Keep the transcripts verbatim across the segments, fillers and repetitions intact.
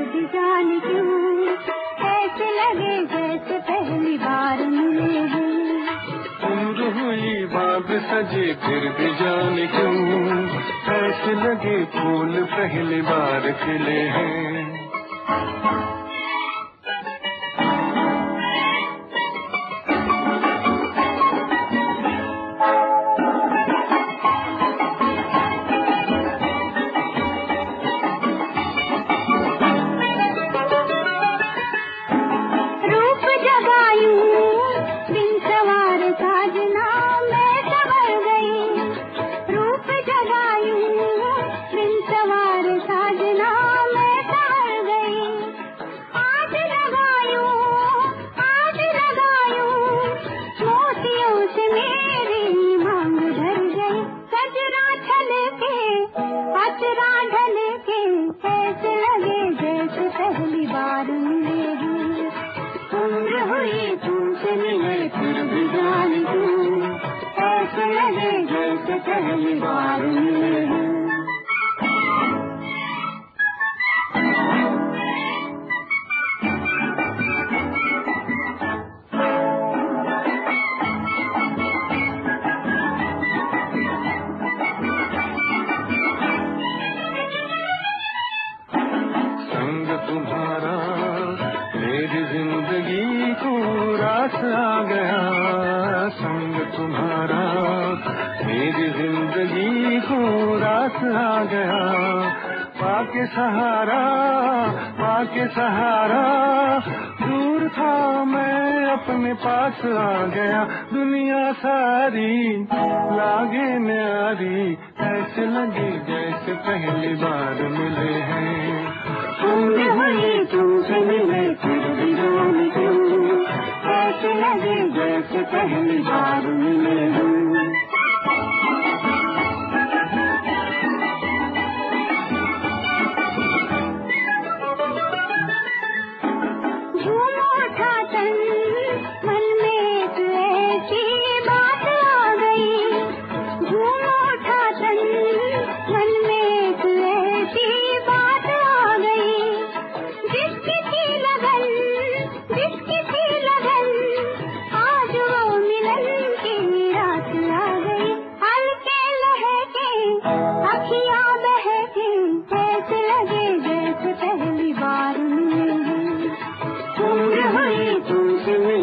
भी जाने क्यों ऐसे लगे जैसे पहली बार मिले हैं। उम्र हुई बाग सजे फिर भी जाने क्यों ऐसे लगे फूल पहली बार खिले हैं। पहली बार मिले हैं। संग तुम्हारा मेरी जिंदगी को रास आ गया, संग तुम्हारा मेरी जिंदगी को रास आ गया। पाके सहारा पाके सहारा दूर था मैं अपने पास आ गया। दुनिया सारी लागे न्यारी ऐसे लगे जैसे पहली बार मिले हैं। उम्र हुई तुमसे मिले फिर भी जाने क्यों ऐसे लगे जैसे पहली बार मिले हैं।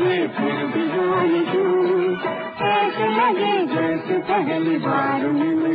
फिर भी जाने क्यों ऐसे लगे जैसे पहली बार मिले।